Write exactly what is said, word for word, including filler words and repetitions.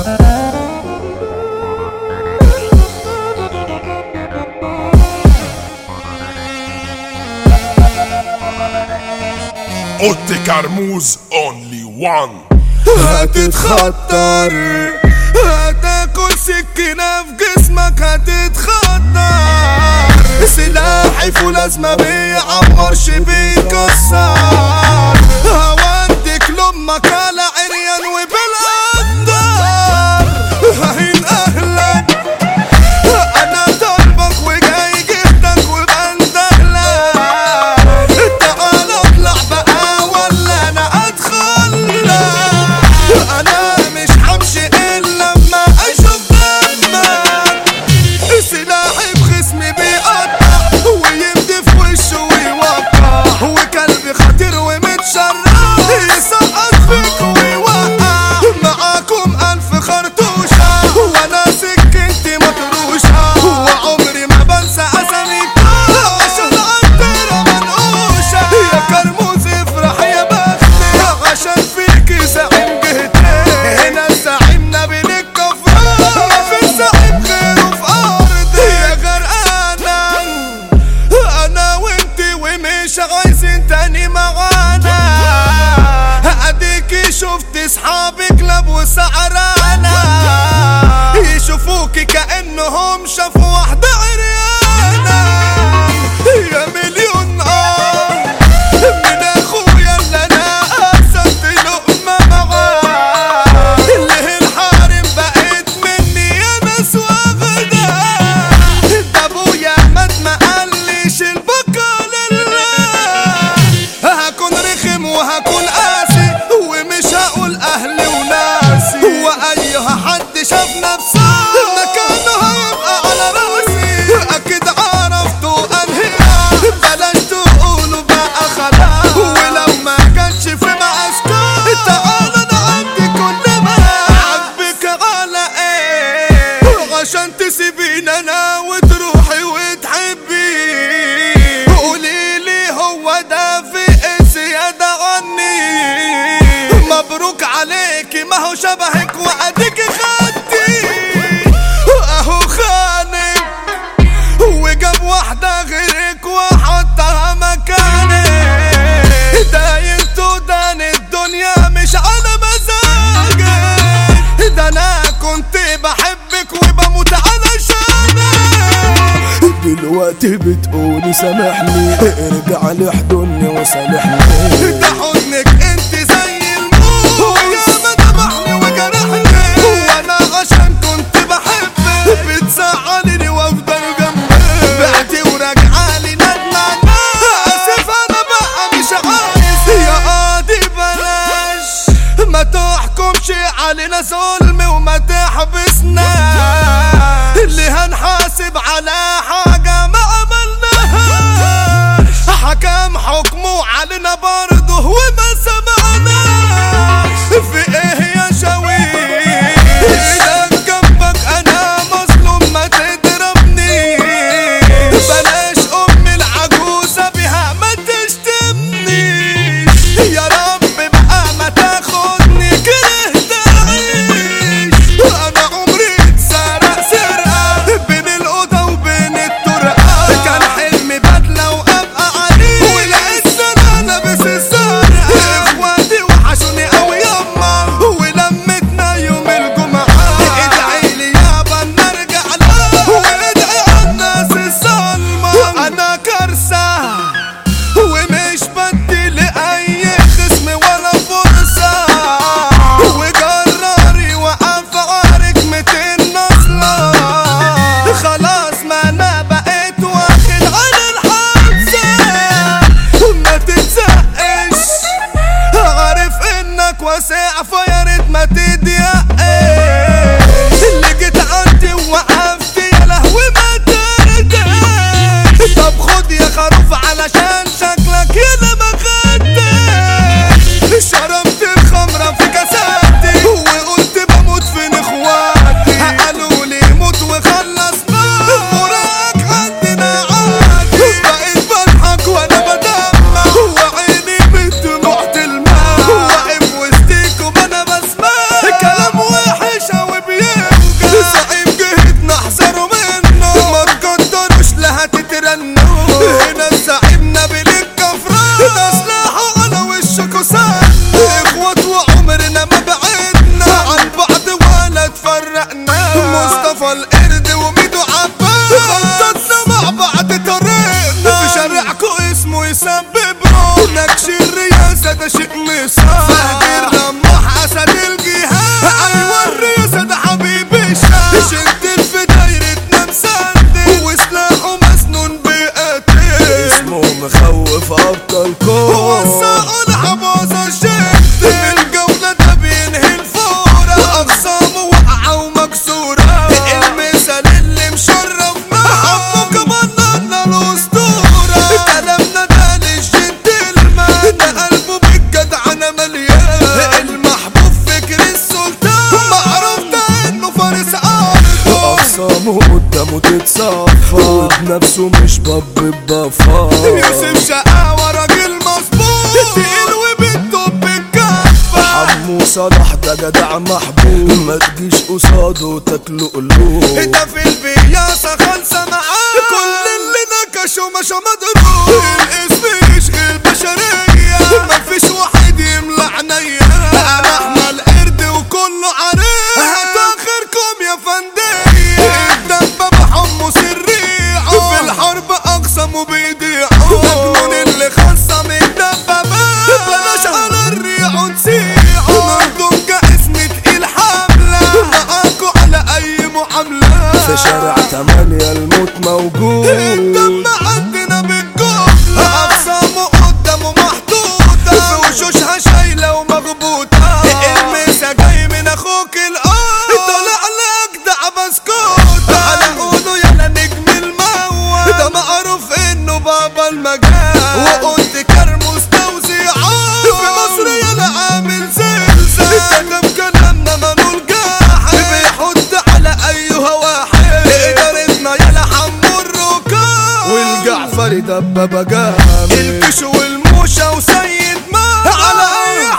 اوتي كرموز اونلي وان. هتتخطر، هتاكل سكينة في جسمك، هتتخطر. سلاحي فولاذ بيعورش بيكسر. هوديك لامك على عريان وبالقدر. هين اهلك انا طالبك وجاي جبتك وبندهلك. تعال اطلع بقى ولا انا ادخل. انا مش همشي الا لما اشوف دمك. سلاحي بخصمي بيقطع ويمدي في وشه ويوقع. وكلبي خطير ومتشرع يسقط فيك ويوقع. معاكم الف خرطوشة وانا سكتي مطروشة. وعمري ما بنسى اساميكم عشان عالطيرة منقوشة. يا كرموز افرح يا بختي عشان فيكي زعيم جهتين. هنا الزعيم نبيل الكفران مفيش زعيم غيره في ارضي. يا غرقانة انا وانتي ومش عايزين تاني معانا. اديكي شفتي صحابي كلاب وسعرانة يشوفوكي كأنهم شافوا واحدة عريانة. يا مليون اه من اخويا اللي انا قسمت لقمة معاه. اللي الحارم بقيت مني يا ناس واخدة. ده ابويا مات ما قاليش البقا لله. هكون رخم وهكون قاسي ومش هقول اهلي وناسي. وايها حد شاف نفسه مكانه هيبقى على راسي. اكيد عرفتوا انهيها بلاش تقولوا بقى خلاص. ولو ما كانش في معسكر تعال انا عندي كل ما عاجبك على ايه عشان تسيبيني انا وتروحي وتحبي. قوليلي هو ده في زيادة عني. مبروك عليكي ما هو شبهك واديكي خدتي. اهو خانك وجاب واحدة غيرك وحطها مكانك. دايرت ودان الدنيا مش على مزاجك. ده انا كنت بحبك وبموت علشانك. دلوقتي بتقولي سامحني، ارجع لحضني وسامحني. ده حضنك انت زي الموت ويا ما ذبحني وجرحني. وانا عشان كنت بحبك بتزعلني وافضل جنبك. بعتي وراجعالي ندمانة اسف انا بقى مش عايز. يا قاضي بلاش ما تحكمش علينا ظلم وما تحبسناش. اللي هنحاسب على حاجة ما عملناهاش. حكم حكمه علينا برضه وما سمعناش. في ايه يا شويش ايدك جنبك انا مظلوم ما تضربنيش. بلاش ام العجوزة بها ما تشتمنيش. يا رب بقى ما تاخدني كرهت اعيش. انا عمري اتسرق سرقة بين الأوضة وبين التوب. القرد وميدو عباس خططنا مع بعض طريقنا في شارعكو اسمه يسبب روح نكش الرياسة ده شيء مصاب فهد الرماح اسد الجهاد ايوه الرياسة ده حبيب الشعب شنتل في دايرتنا مسدد وسلاحه مسنون بقتل اسمه مخوف ابطالكم وسعوا الحباظة شد الجولة ده بينهي الفورة اقسامه واقعة ومكسورة المثال اللي مشرفنا حبه كمان لنا الاسطورة كلامنا ده للجنتلمان ده قلبه بالجدعنة مليان المحبوب فكر السلطان معروف ده انه فارس ارضه اقسامه قدامه تتصفى وبنفسه مش باب بفا يوسف شقاوة راجل مظبوط تقيل وبالتوب بالكفة حمو صلاح ده جدع محبوب ما تجيش قصاده تاكله قلوب ده في البياسة خالصة معاه كل اللي نكشوا مشى مضروب الاسم يشغل بشرية مفيش واحد يملى عينيا انا احمل قرد وكله عريق هتاخركم يا فندية الدبابة حمو سريعه في الحرب اقسموا بيضيعوا مجنون اللي خصم الدبابات بلاش على الريع ونسيعه مردونجة اسم تقيل حملة معاكوا على اي معاملة في شارع تمانية الموت موجود الدم عندنا بالجملة أقسامه قدامه محطوطة في وشوشها شايلة ومغبوطة المسا جاي من أخوك الأرض طلع لأجدع بسكوتة على قوله يلا نجم الموت ده معروف إنه بابا المجال وقلت كرموس توزيعات في مصر يلا عامل زلزال كتب كلامنا منول جاحد بيحط على أيها واحد إدارتنا يلا حمو الركاب والجعفري دبابة جامد الكش والموشة وسيد ما على أي